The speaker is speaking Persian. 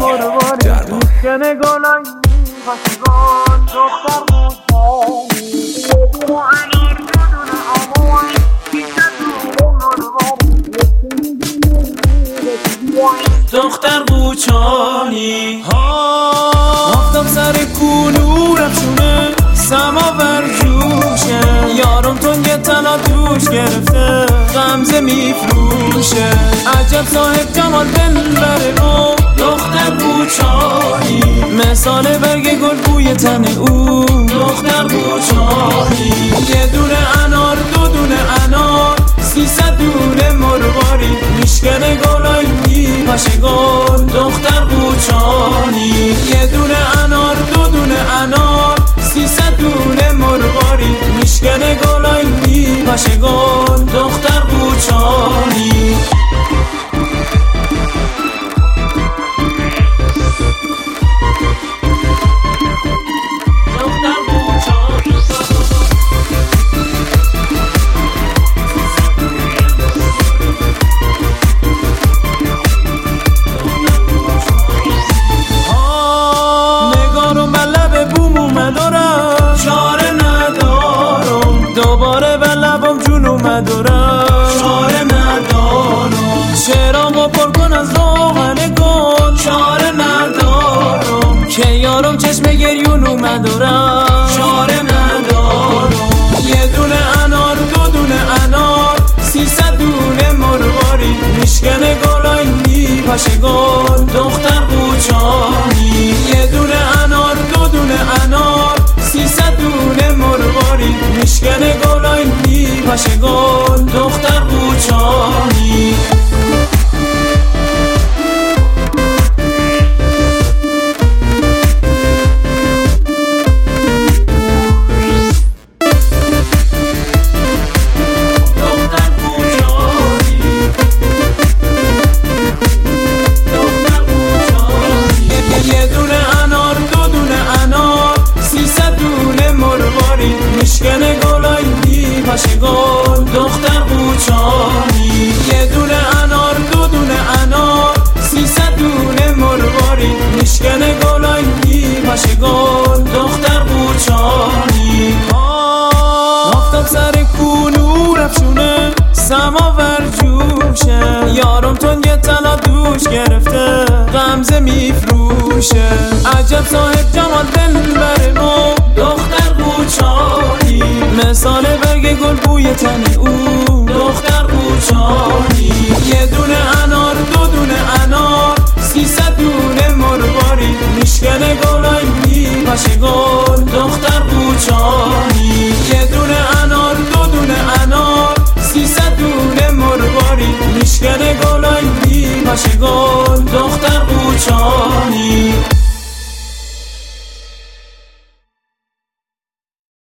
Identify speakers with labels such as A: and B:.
A: مرواری میشکنه گلای پشگان دختر بوچانی دختر بوچانی آفتاب سر کونو رفشونه سماور جوشه یارم تنگ تلا دوش گرفته غمزه میفروشه عجب صاحب جمال دلبره او دختر بوچانی مثال برگ گل بوی تن او دختر بوچانی یه دونه انار دو دونه انار 300 دونه مرواری میشکنه گلای میپاشه گل دختر بوچانی یه دونه انار دو دونه انار 300 دونه مرواری میشکنه گلای میپاشه گل دختر بوچانی دوباره به لبم جون اومدارم چاره ندارم چراغو پر کن از روغن گل چاره ندارم که یارم چشم گریون اومدارم چاره ندارم یه دونه انار دو دونه انار 300 دونه مرواری میشکنه گلای میپاشه گل دختر بوچانی یه دونه انار دو دونه انار 300 دونه مرواری میشکنه گلای میپاشه گل دختر بوچانی میشکنه گلای میپاشه گل دختر بوچانی یه دونه انار دو دونه انار 300 دونه مرواری میشکنه گلای میپاشه گل دختر بوچانی آفتاب سر کونو رفشونه سماور جوشه یارم تنگ تلا دوش گرفته غمزه میفروشه عجب صاحب جمال دلبره او دختر بوچانی مثال برگ گل بوی تن او دختر بوچانی یه دونه انار دو دونه انار 300 دونه مرواری میشکنه گلای میپاشه گل